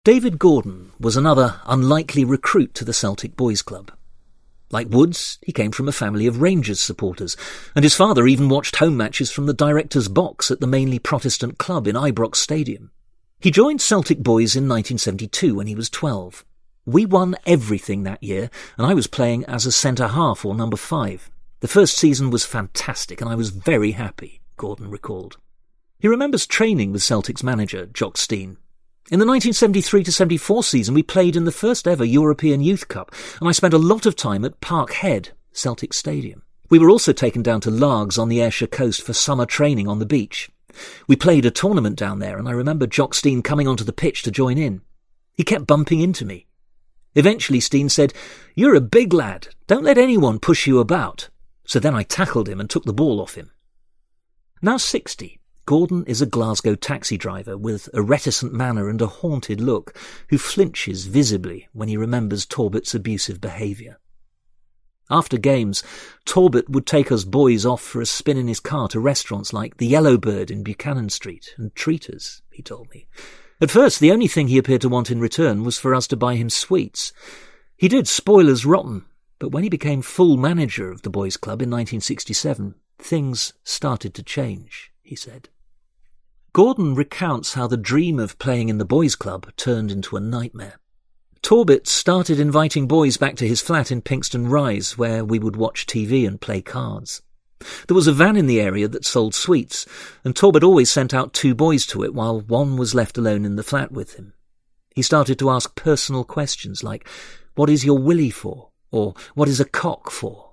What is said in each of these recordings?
David Gordon was another unlikely recruit to the Celtic Boys Club. Like Woods, he came from a family of Rangers supporters, and his father even watched home matches from the director's box at the mainly Protestant club in Ibrox Stadium. He joined Celtic Boys in 1972 when he was 12. We won everything that year, and I was playing as a centre-half or number 5. The first season was fantastic, and I was very happy, Gordon recalled. He remembers training with Celtic's manager, Jock Stein. In the 1973-74 season, we played in the first ever European Youth Cup, and I spent a lot of time at Parkhead, Celtic Stadium. We were also taken down to Largs on the Ayrshire coast for summer training on the beach. We played a tournament down there, and I remember Jock Stein coming onto the pitch to join in. He kept bumping into me. Eventually Stein said, "You're a big lad. Don't let anyone push you about." So then I tackled him and took the ball off him. Now 60, Gordon is a Glasgow taxi driver with a reticent manner and a haunted look, who flinches visibly when he remembers Torbert's abusive behaviour. After games, Torbert would take us boys off for a spin in his car to restaurants like the Yellowbird in Buchanan Street and treat us, he told me. At first, the only thing he appeared to want in return was for us to buy him sweets. He did spoil us rotten, but when he became full manager of the boys' club in 1967, things started to change, he said. Gordon recounts how the dream of playing in the boys' club turned into a nightmare. Torbert started inviting boys back to his flat in Pinxton Rise, where we would watch TV and play cards. There was a van in the area that sold sweets, and Torbert always sent out 2 boys to it while one was left alone in the flat with him. He started to ask personal questions like, "What is your willy for?" or "What is a cock for?"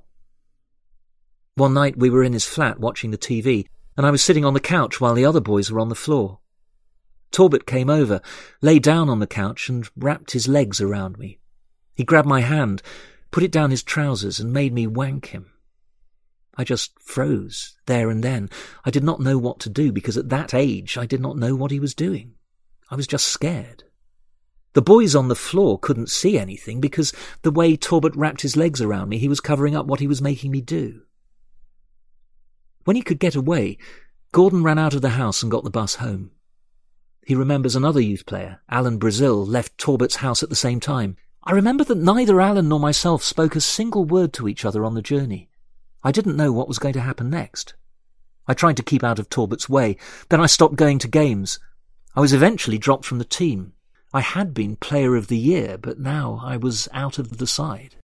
One night we were in his flat watching the TV, and I was sitting on the couch while the other boys were on the floor. Torbert came over, lay down on the couch and wrapped his legs around me. He grabbed my hand, put it down his trousers and made me wank him. I just froze, there and then. I did not know what to do, because at that age I did not know what he was doing. I was just scared. The boys on the floor couldn't see anything, because the way Torbert wrapped his legs around me, he was covering up what he was making me do. When he could get away, Gordon ran out of the house and got the bus home. He remembers another youth player, Alan Brazil, left Torbert's house at the same time. I remember that neither Alan nor myself spoke a single word to each other on the journey. I didn't know what was going to happen next. I tried to keep out of Torbert's way, then I stopped going to games. I was eventually dropped from the team. I had been Player of the Year, but now I was out of the side.